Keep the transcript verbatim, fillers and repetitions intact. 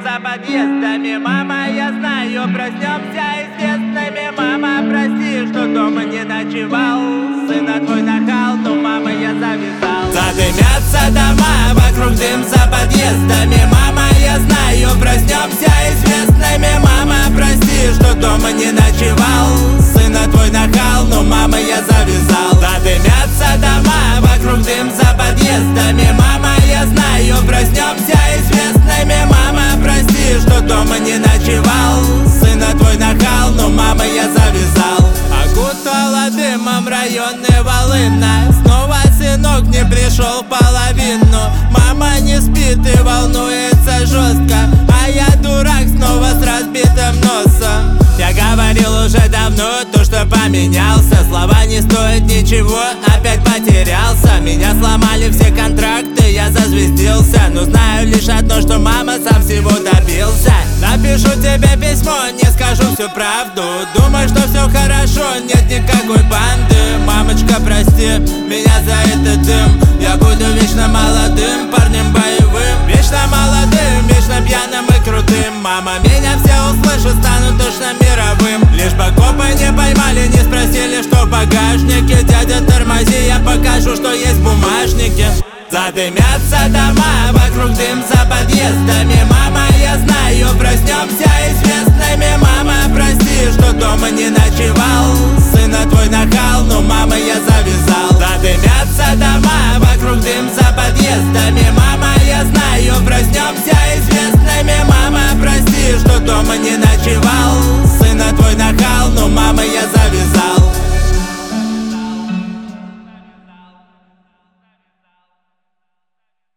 за подъездами. Мама, я знаю, проснемся известными. Мама, прости, что дома не ночевал. Сына твой нахал, но мама, я завязал. Задымятся дома, вокруг дым за подъездами. Мама, я знаю, проснемся известными. Мама, прости, что дома не ночевал. Сына твой нахал, но мама, я завязал. Задымятся дома, вокруг дым за подъездами. Мама, я знаю, проснемся известными. Мама, прости, что дома не ночевал. Сына твой нахал, но мама, я завязал. Окутала дымом районы Волына. Снова сынок не пришел в половину. Мама не спит и волнуется жестко, а я дурак снова с разбитым носом. Я говорил уже давно то, что поменялся. Слова не стоят ничего, опять потерялся. Меня сломали все контракты, я зазвездился. Но знаю лишь одно, что мама сам всего добился. Напишу тебе письмо, не скажу всю правду. Думаю, что все хорошо, нет никакой банды. Мамочка, прости меня за этот дым. Я буду вечно молодым парнем боевым. Вечно молодым, вечно пьяным и крутым. Мама, меня все услышат, стану точно мировым. Лишь бы копы не поймали, не спросили, что в багажнике. Дядя, тормози, я покажу, что есть в бумажнике. Задымятся дома, вокруг дым за подъездами.